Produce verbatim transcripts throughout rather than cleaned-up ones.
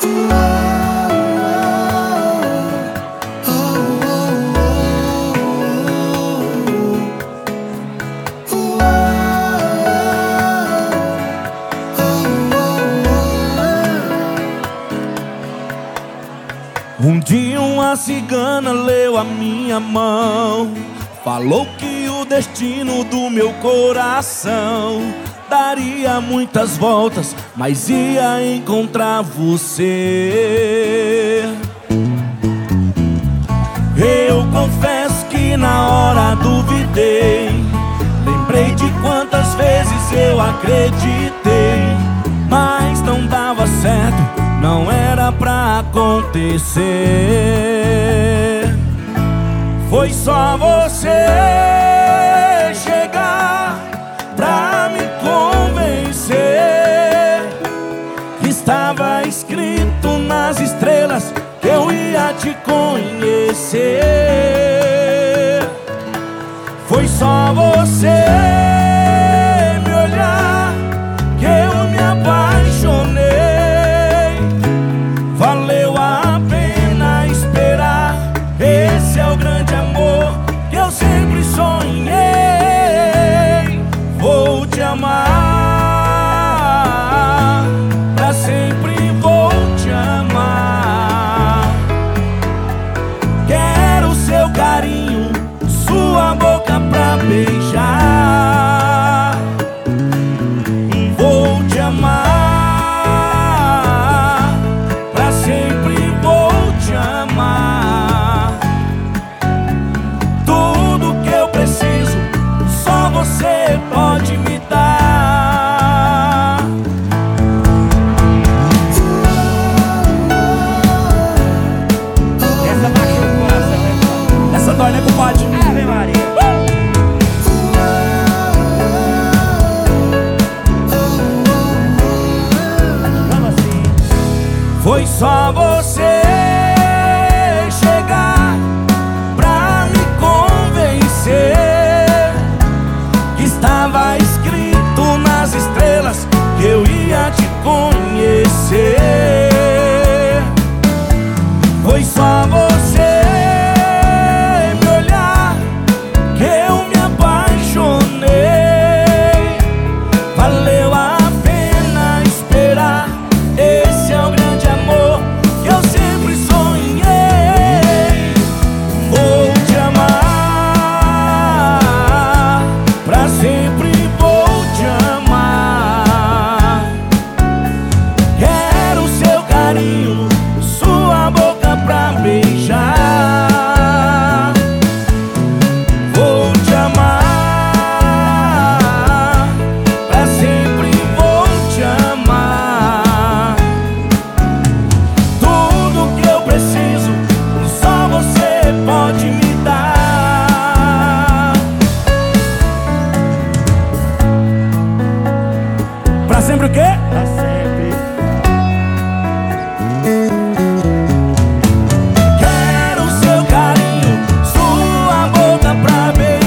Um dia uma cigana leu a minha mão, falou que o destino do meu coração daria muitas voltas, mas ia encontrar você. Eu confesso que na hora duvidei, lembrei de quantas vezes eu acreditei, mas não dava certo, não era pra acontecer. Foi só você chegar pra me convencer que estava escrito nas estrelas que eu ia te conhecer. Foi só você me olhar que eu me apaixonei. Valeu a pena esperar, esse é o grande amor que eu sempre sonhei. Vou te amar, pra sempre vou te amar. Quero seu carinho, sua boca pra beijar. Vou te amar, pra sempre vou te amar. Tudo que eu preciso, só você pode me dar. Essa machucou, essa, né? Essa dói, né, compadre? Ave Maria. Vamos assim. Foi só você chegar pra me convencer que estava escrito nas estrelas que eu ia te conhecer. Foi só você me olhar que eu me apaixonei. Valeu a pena esperar, esse é o grande amor que eu sempre sonhei. Vou te amar, pra sempre vou te amar. Quero seu carinho, sua boca pra beijar. Vou te amar, pra sempre vou te amar. Tudo que eu preciso, só você pode me dar. Pra sempre o quê? Pra sempre. Quero seu carinho, sua boca pra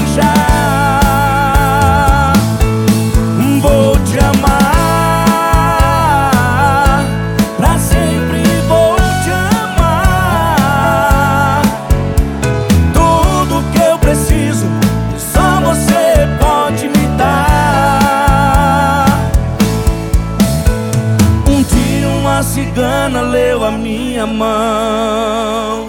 beijar. Vou te amar, pra sempre vou te amar. Tudo que eu preciso, só você pode me dar. Um dia uma cigana leu a minha mão,